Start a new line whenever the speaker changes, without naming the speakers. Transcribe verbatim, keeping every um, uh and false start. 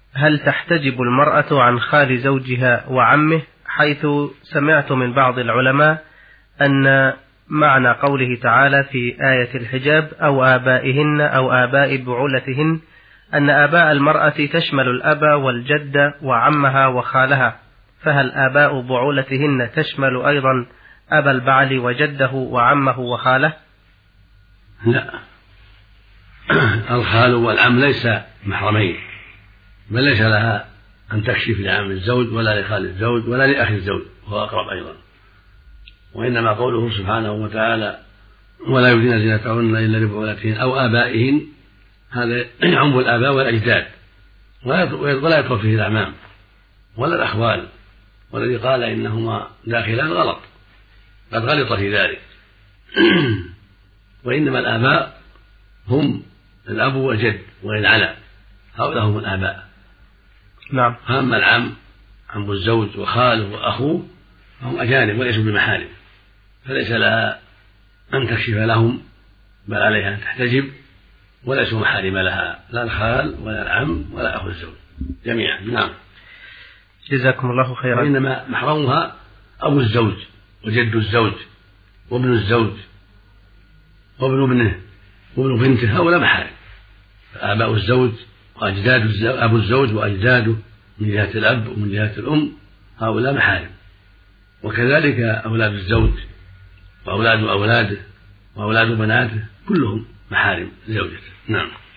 هل تحتجب المرأة عن خال زوجها وعمه؟ حيث سمعت من بعض العلماء أن معنى قوله تعالى في آية الحجاب أو آبائهن أو آباء بعولتهن أن آباء المرأة تشمل الأب والجد وعمها وخالها، فهل آباء بعولتهن تشمل أيضا أبا البعل وجده وعمه وخاله؟
لا، الخال والعم ليس محرمين، بل ليس لها أن تكشف لعم الزوج ولا لخال الزوج ولا لأخي الزوج وهو أقرب أيضا، وإنما قوله سبحانه وتعالى ولا يبدين زينتهن إلا لبعولتهن أو آبائهن، هذا يعم الآباء والأجداد ولا يدخل فيه الأعمام ولا الأخوال، والذي قال إنهما داخلان غلط، قد غلط في ذلك. وإنما الآباء هم الأب والجد وإن علا، هؤلاء هم الآباء.
نعم.
أما العم عم الزوج وخاله وأخوه هم أجانب وليسوا بمحارم، فليس لها أن تكشف لهم، بل عليها أن تحتجب، وليسوا محارم لها، لا الخال ولا العم ولا أخو الزوج جميعا. نعم.
جزاكم الله خيرا.
وإنما محرمها أبو الزوج وجد الزوج وابن الزوج وابن ابنه وابن بنته، هؤلاء محارم. آباء الزوج وأجداد الزوج، أبو الزوج وأجداده من جهة الأب ومن جهة الأم، هؤلاء محارم. وكذلك أولاد الزوج وأولاد أولاده وأولاد بناته كلهم محارم زوجته. نعم.